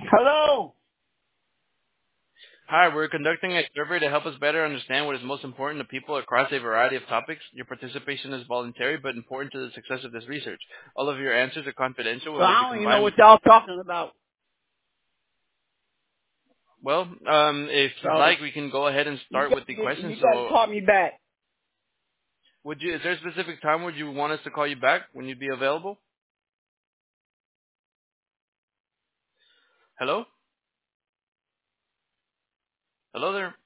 Hello. Hi, we're conducting a survey to help us better understand what is most important to people across a variety of topics. Your participation is voluntary but important to the success of this research. All of your answers are confidential So and will I be don't even know combined with... what y'all talking about. Well, if you'd So like, we can go ahead and you start got with the you questions. got to So, call me back. is there a specific time would you want us to call you back when you'd be available? Hello? Hello there?